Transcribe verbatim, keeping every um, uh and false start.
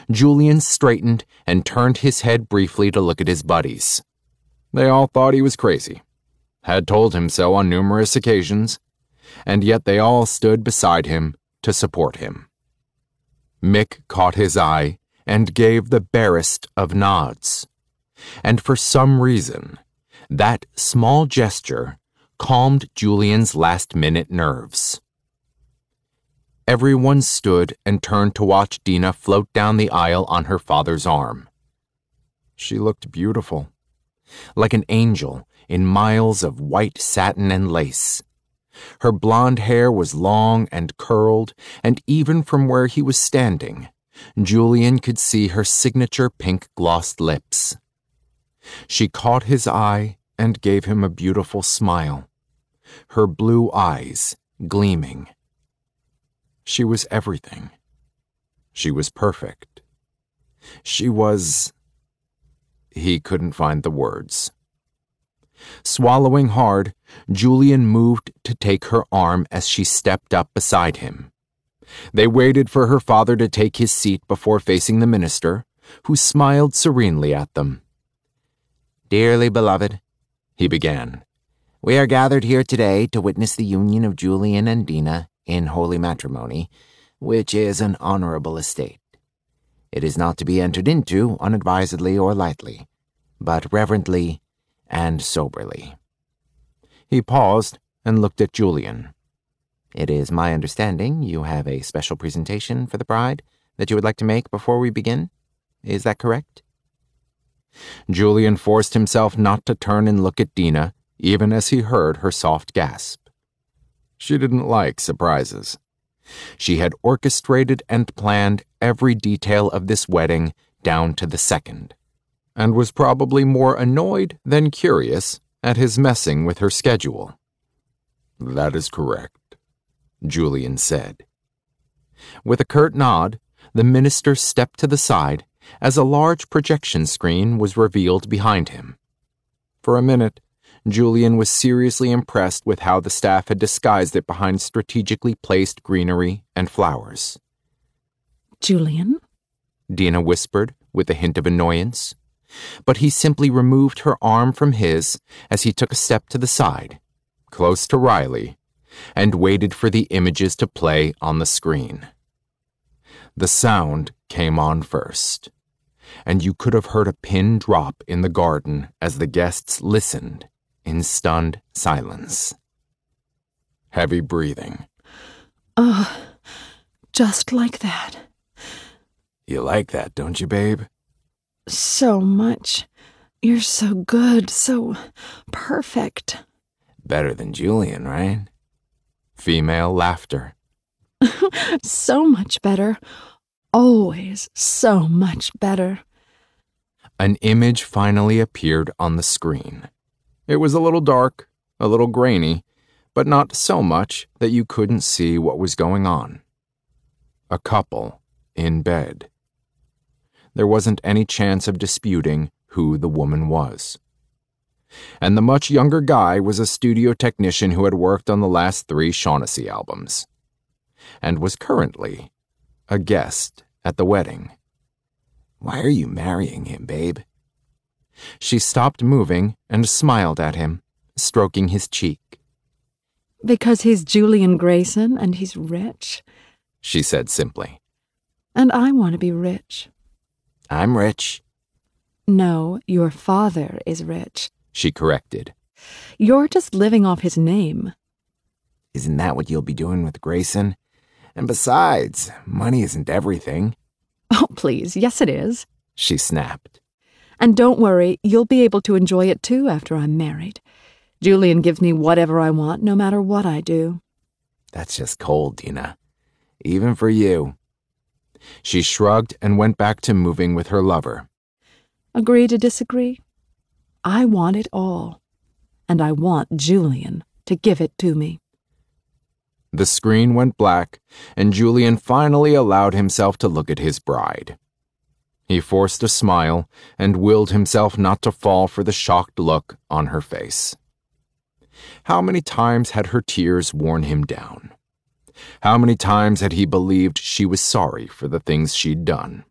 Julian straightened and turned his head briefly to look at his buddies. They all thought he was crazy, had told him so on numerous occasions, and yet they all stood beside him to support him. Mick caught his eye and gave the barest of nods, and for some reason, that small gesture calmed Julian's last-minute nerves. Everyone stood and turned to watch Dina float down the aisle on her father's arm. She looked beautiful, like an angel in miles of white satin and lace. Her blonde hair was long and curled, and even from where he was standing, Julian could see her signature pink-glossed lips. She caught his eye and gave him a beautiful smile, her blue eyes gleaming. She was everything. She was perfect. She was... He couldn't find the words. Swallowing hard, Julian moved to take her arm as she stepped up beside him. They waited for her father to take his seat before facing the minister, who smiled serenely at them. "Dearly beloved," he began, "we are gathered here today to witness the union of Julian and Dina in holy matrimony, which is an honorable estate. It is not to be entered into unadvisedly or lightly, but reverently and soberly." He paused and looked at Julian. "It is my understanding you have a special presentation for the bride that you would like to make before we begin. Is that correct?" Julian forced himself not to turn and look at Dina, even as he heard her soft gasp. She didn't like surprises. She had orchestrated and planned every detail of this wedding down to the second, and was probably more annoyed than curious at his messing with her schedule. "That is correct," Julian said. With a curt nod, the minister stepped to the side as a large projection screen was revealed behind him. For a minute, Julian was seriously impressed with how the staff had disguised it behind strategically placed greenery and flowers. "Julian?" Dina whispered with a hint of annoyance, but he simply removed her arm from his as he took a step to the side, close to Riley, and waited for the images to play on the screen. The sound came on first, and you could have heard a pin drop in the garden as the guests listened in stunned silence. Heavy breathing. Oh, just like that. You like that, don't you, babe? So much. You're so good, so perfect. Better than Julian, right? Female laughter. So much better. Always so much better. An image finally appeared on the screen. It was a little dark, a little grainy, but not so much that you couldn't see what was going on. A couple in bed. There wasn't any chance of disputing who the woman was. And the much younger guy was a studio technician who had worked on the last three Shaughnessy albums, and was currently a guest at the wedding. "Why are you marrying him, babe?" She stopped moving and smiled at him, stroking his cheek. "Because he's Julian Grayson and he's rich," she said simply. "And I want to be rich." "I'm rich." "No, your father is rich," she corrected. "You're just living off his name." "Isn't that what you'll be doing with Grayson? And besides, money isn't everything." "Oh, please, yes it is," she snapped. "And don't worry, you'll be able to enjoy it too after I'm married. Julian gives me whatever I want, no matter what I do." "That's just cold, Dina. Even for you." She shrugged and went back to moving with her lover. "Agree to disagree? I want it all, and I want Julian to give it to me." The screen went black, and Julian finally allowed himself to look at his bride. He forced a smile and willed himself not to fall for the shocked look on her face. How many times had her tears worn him down? How many times had he believed she was sorry for the things she'd done?